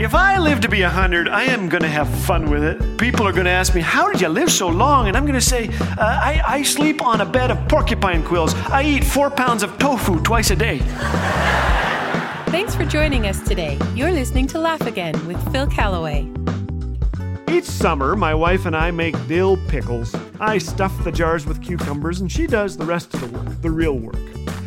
If I live to be 100, I am going to have fun with it. People are going to ask me, how did you live so long? And I'm going to say, I sleep on a bed of porcupine quills. I eat 4 pounds of tofu twice a day. Thanks for joining us today. You're listening to Laugh Again with Phil Callaway. Each summer, my wife and I make dill pickles. I stuff the jars with cucumbers, and she does the rest of the work, the real work.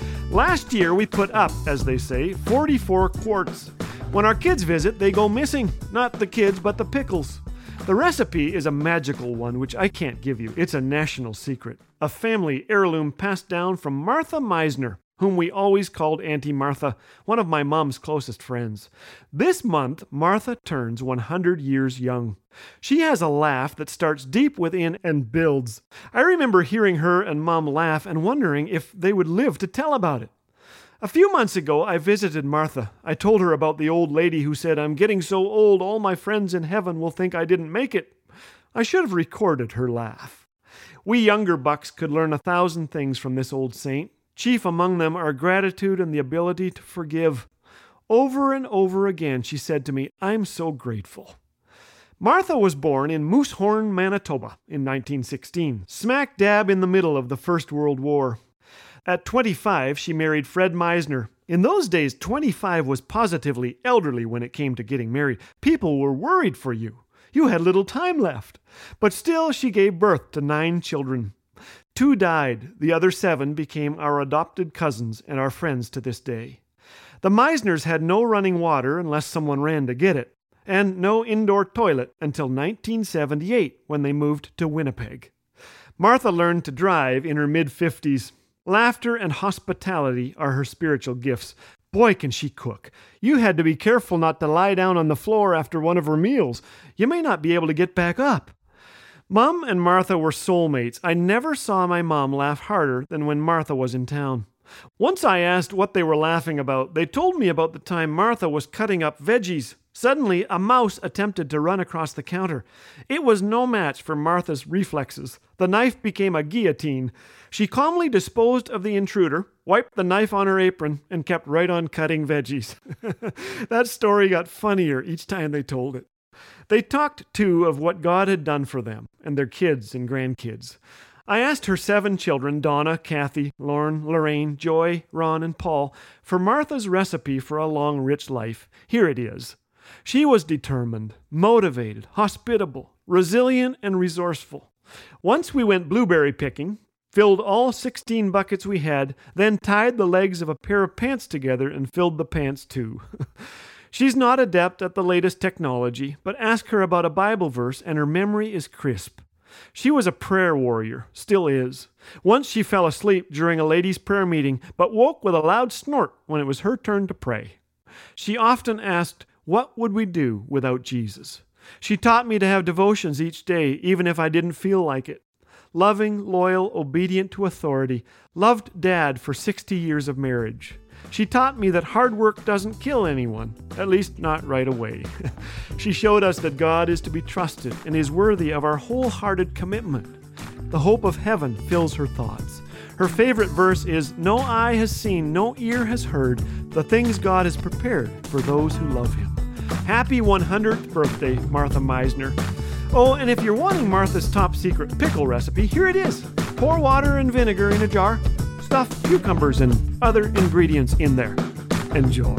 Last year, we put up, as they say, 44 quarts. When our kids visit, they go missing. Not the kids, but the pickles. The recipe is a magical one, which I can't give you. It's a national secret. A family heirloom passed down from Martha Meisner, whom we always called Auntie Martha, one of my mom's closest friends. This month, Martha turns 100 years young. She has a laugh that starts deep within and builds. I remember hearing her and Mom laugh and wondering if they would live to tell about it. A few months ago, I visited Martha. I told her about the old lady who said, "I'm getting so old, all my friends in heaven will think I didn't make it." I should have recorded her laugh. We younger bucks could learn 1,000 things from this old saint. Chief among them are gratitude and the ability to forgive. Over and over again, she said to me, "I'm so grateful." Martha was born in Moosehorn, Manitoba in 1916, smack dab in the middle of the First World War. At 25, she married Fred Meisner. In those days, 25 was positively elderly when it came to getting married. People were worried for you. You had little time left. But still, she gave birth to 9 children. 2 died. The other 7 became our adopted cousins and our friends to this day. The Meisners had no running water unless someone ran to get it, and no indoor toilet until 1978 when they moved to Winnipeg. Martha learned to drive in her mid-50s. Laughter and hospitality are her spiritual gifts. Boy, can she cook. You had to be careful not to lie down on the floor after one of her meals. You may not be able to get back up. Mom and Martha were soulmates. I never saw my mom laugh harder than when Martha was in town. Once I asked what they were laughing about. They told me about the time Martha was cutting up veggies. Suddenly, a mouse attempted to run across the counter. It was no match for Martha's reflexes. The knife became a guillotine. She calmly disposed of the intruder, wiped the knife on her apron, and kept right on cutting veggies. That story got funnier each time they told it. They talked, too, of what God had done for them and their kids and grandkids. I asked her 7 children, Donna, Kathy, Lauren, Lorraine, Joy, Ron, and Paul, for Martha's recipe for a long, rich life. Here it is. She was determined, motivated, hospitable, resilient, and resourceful. Once we went blueberry picking, filled all 16 buckets we had, then tied the legs of a pair of pants together and filled the pants too. She's not adept at the latest technology, but ask her about a Bible verse and her memory is crisp. She was a prayer warrior, still is. Once she fell asleep during a ladies' prayer meeting, but woke with a loud snort when it was her turn to pray. She often asked, "What would we do without Jesus?" She taught me to have devotions each day, even if I didn't feel like it. Loving, loyal, obedient to authority, loved Dad for 60 years of marriage. She taught me that hard work doesn't kill anyone, at least not right away. She showed us that God is to be trusted and is worthy of our wholehearted commitment. The hope of heaven fills her thoughts. Her favorite verse is, "No eye has seen, no ear has heard, the things God has prepared for those who love Him." Happy 100th birthday, Martha Meisner. Oh, and if you're wanting Martha's top secret pickle recipe, here it is. Pour water and vinegar in a jar. Stuff cucumbers and other ingredients in there. Enjoy.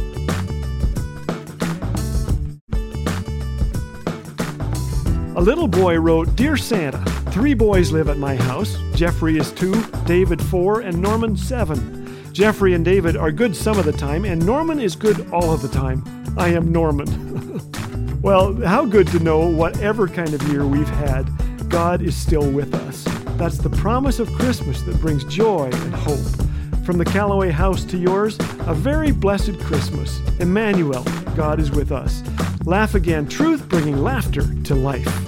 A little boy wrote, "Dear Santa, 3 boys live at my house. Jeffrey is 2, David 4, and Norman 7. Jeffrey and David are good some of the time, and Norman is good all of the time. I am Norman." Well, how good to know whatever kind of year we've had, God is still with us. That's the promise of Christmas that brings joy and hope. From the Callaway house to yours, a very blessed Christmas. Emmanuel, God is with us. Laugh Again, truth bringing laughter to life.